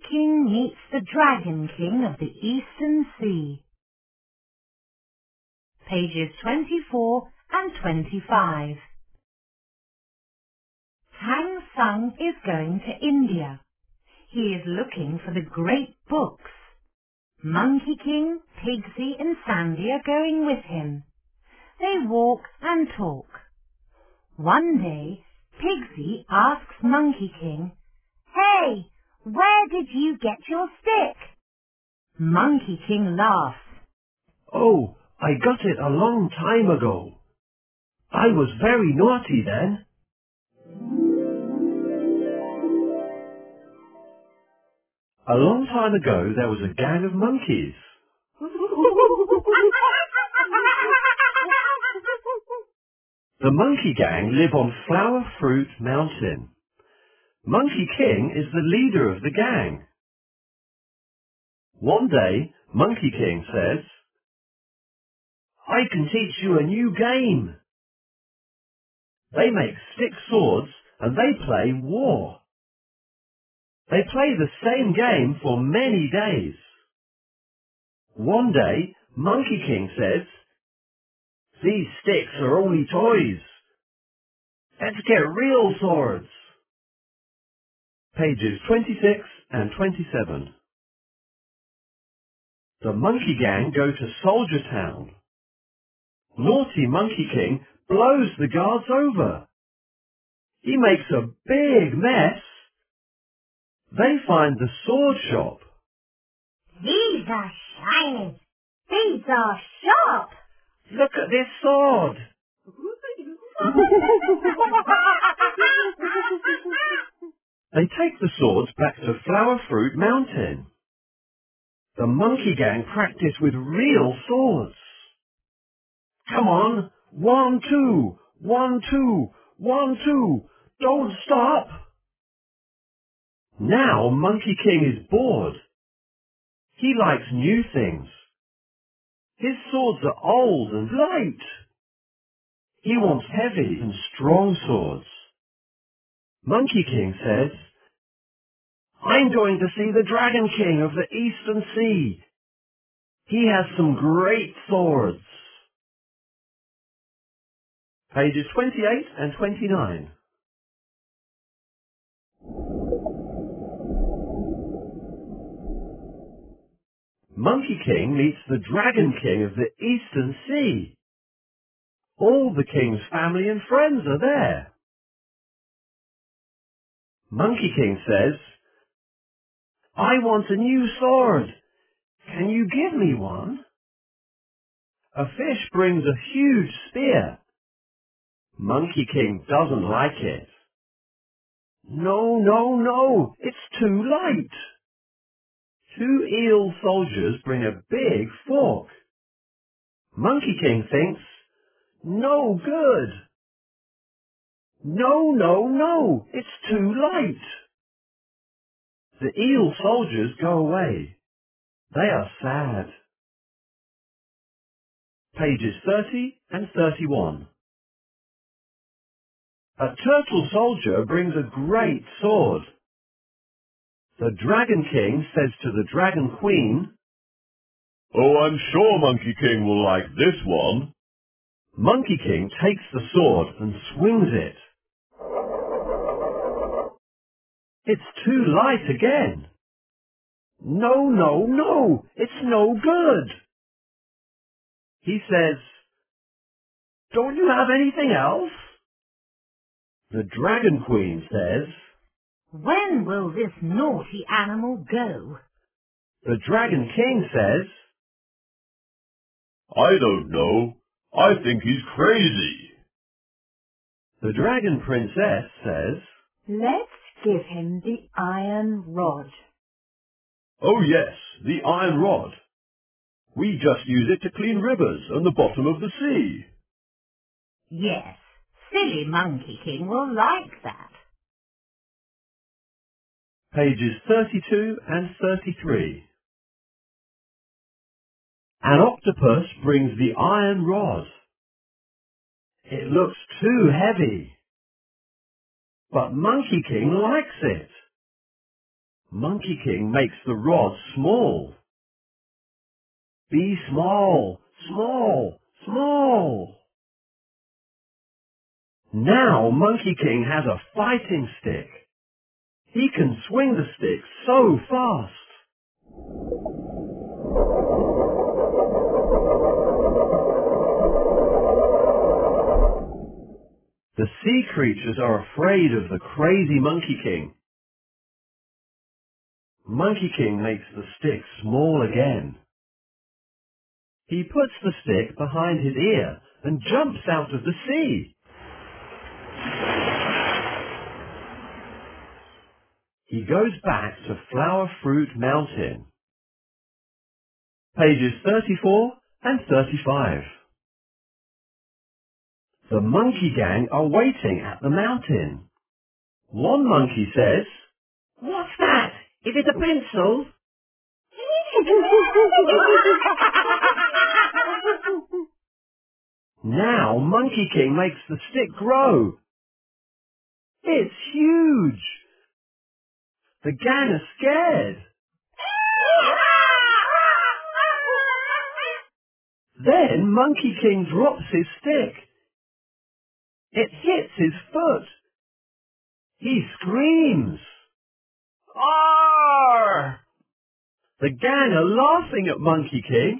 King meets the Dragon King of the Eastern Sea. Pages 24 and 25. Tang Sung is going to India. He is looking for the great books. Monkey King, Pigsy and Sandy are going with him. They walk and talk. One day, Pigsy asks Monkey King, "Hey, where did you get your stick?" Monkey King laughs. "Oh, I got it a long time ago. I was very naughty then." A long time ago there was a gang of monkeys. The monkey gang live on Flower Fruit Mountain. Monkey King is the leader of the gang. One day, Monkey King says, "I can teach you a new game." They make stick swords and they play war. They play the same game for many days. One day, Monkey King says, "These sticks are only toys. Let's get real swords." Pages 26 and 27. The monkey gang go to Soldier Town. Naughty Monkey King blows the guards over. He makes a big mess. They find the sword shop. "These are shiny. These are sharp." "Look at this sword." They take the swords back to Flower Fruit Mountain. The monkey gang practice with real swords. "Come on, 1, 2, 1, 2, 1, 2, don't stop." Now Monkey King is bored. He likes new things. His swords are old and light. He wants heavy and strong swords. Monkey King says, "I'm going to see the Dragon King of the Eastern Sea. He has some great swords." Pages 28 and 29. Monkey King meets the Dragon King of the Eastern Sea. All the king's family and friends are there. Monkey King says, "I want a new sword. Can you give me one?" A fish brings a huge spear. Monkey King doesn't like it. "No, no, no, it's too light." Two eel soldiers bring a big fork. Monkey King thinks, "No good." "No, no, no, it's too light." The eel soldiers go away. They are sad. Pages 30 and 31. A turtle soldier brings a great sword. The Dragon King says to the Dragon Queen, "Oh, I'm sure Monkey King will like this one." Monkey King takes the sword and swings it. It's too light again. "No, no, no, it's no good." He says, "Don't you have anything else?" The Dragon Queen says, "When will this naughty animal go?" The Dragon King says, "I don't know. I think he's crazy." The Dragon Princess says, "Let's give him the iron rod." "Oh yes, the iron rod. We just use it to clean rivers and the bottom of the sea." Yes, silly Monkey King will like that. Pages 32 and 33. An octopus brings the iron rod. It looks too heavy, but Monkey King likes it. Monkey King makes the rod small. Be small, small, small. Now Monkey King has a fighting stick. He can swing the stick so fast. The sea creatures are afraid of the crazy Monkey King. Monkey King makes the stick small again. He puts the stick behind his ear and jumps out of the sea. He goes back to Flower Fruit Mountain. Pages 34 and 35. The monkey gang are waiting at the mountain. One monkey says, "What's that? Is it a pencil?" Now Monkey King makes the stick grow. It's huge. The gang are scared. Then Monkey King drops his stick. It hits his foot. He screams. Arr! The gang are laughing at Monkey King.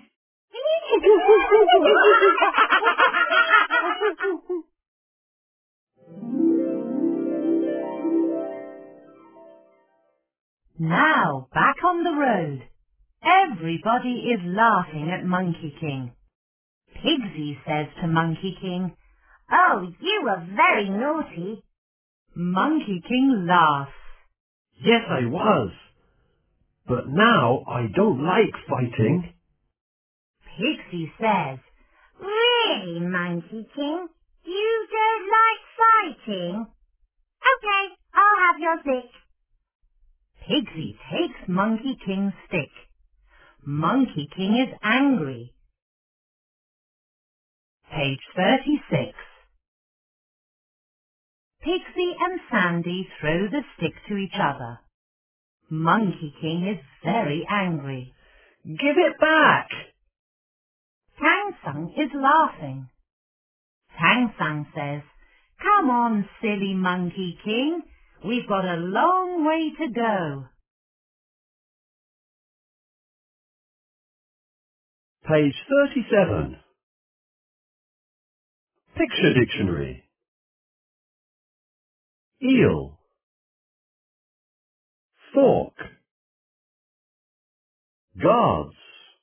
Now, back on the road. Everybody is laughing at Monkey King. Pigsy says to Monkey King, "Oh, you were very naughty." Monkey King laughs. Yes, I was. But now I don't like fighting. Pigsy says, "Really, Monkey King? You don't like fighting? Okay, I'll have your stick." Pigsy takes Monkey King's stick. Monkey King is angry. Page 36. Pigsy and Sandy throw the stick to each other. Monkey King is very angry. Give it back. Tang Sung is laughing. Tang Sung says, "Come on, silly Monkey King. We've got a long way to go." Page 37. Picture Dictionary. Eel. Fork. Guards.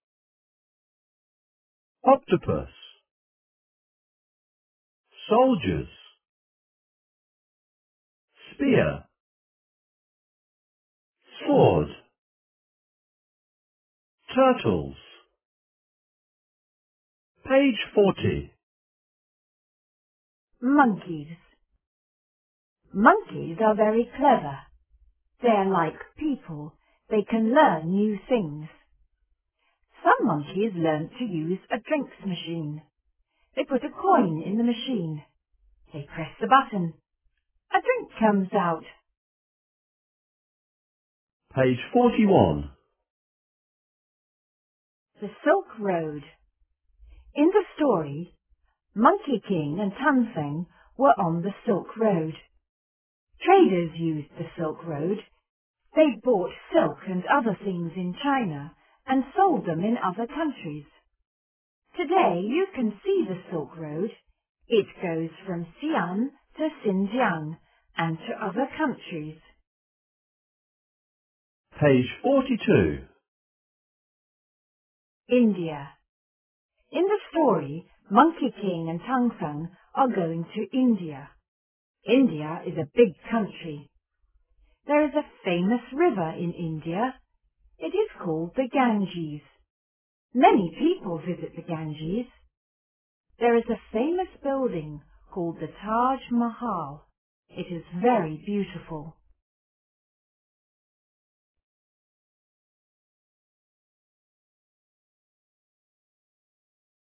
Octopus. Soldiers. Spear. Sword. Turtles. Page 40. Monkeys. Monkeys are very clever. They're like people. They can learn new things. Some monkeys learn to use a drinks machine. They put a coin in the machine. They press the button. A drink comes out. Page 41. The Silk Road. In the story, Monkey King and Tanfeng were on the Silk Road. Traders used the Silk Road. They bought silk and other things in China and sold them in other countries. Today you can see the Silk Road. It goes from Xi'an to Xinjiang and to other countries. Page 42. India. In the story, Monkey King and Tanfeng are going to India. India is a big country. There is a famous river in India. It is called the Ganges. Many people visit the Ganges. There is a famous building called the Taj Mahal. It is very beautiful.